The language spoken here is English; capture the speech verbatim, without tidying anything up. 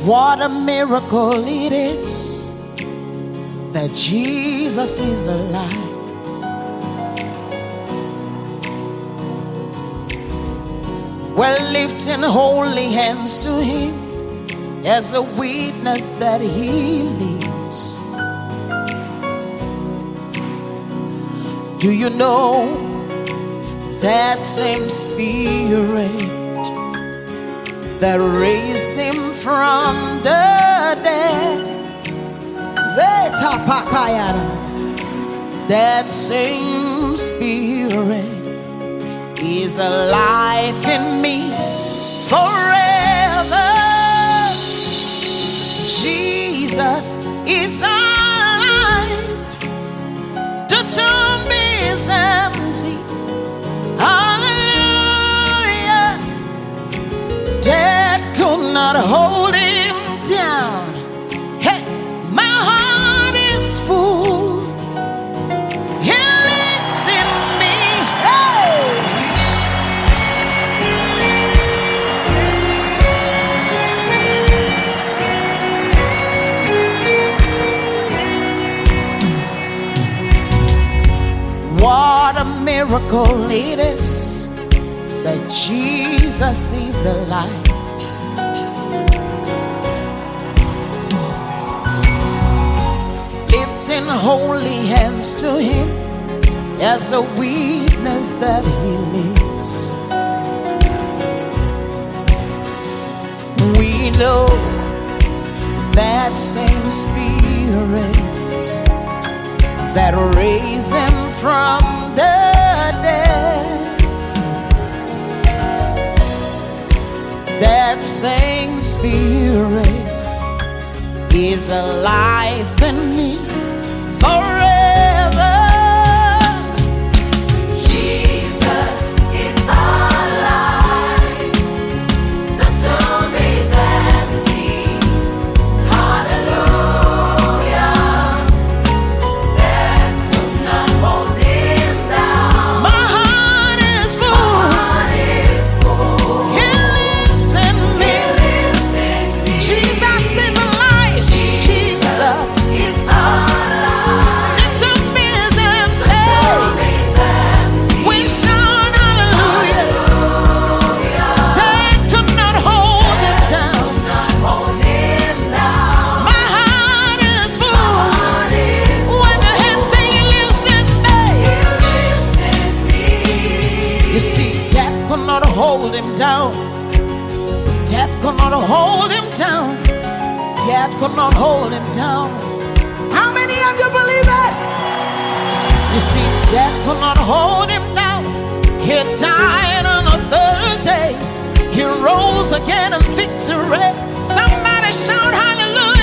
What a miracle it is that Jesus is alive. We're lifting holy hands to Him as a witness that He lives. Do you know that same Spirit that raised Him from the dead? Zeta Pakayana. That same Spirit is alive in me forever. Jesus is alive. The tomb is empty. Hallelujah. Death could not hold Him down. Hey, my heart is full. He lives in me. Hey. What a miracle it is that Jesus is alive. Lifting holy hands to Him as a witness that He lives. We know that same Spirit that raised Him from the dead, that same Spirit is alive in me forever. Jesus is alive. The tomb is empty. Hallelujah. Death could not hold Him down. My heart is full. My heart is full. He lives in me. He lives in me. Jesus is alive. Jesus is alive. The tomb is empty. The tomb is empty. We shout hallelujah. Hallelujah. Death could not hold Him down. Not hold Him down. My heart is full. Heart is When the hands say He lives in me. lives in me. You see, death could not hold Him down. Death could not hold Him down. Death could not hold Him down. How many of you believe it? You see, death could not hold Him down. He died on a third day. He rose again in victory. Somebody shout hallelujah.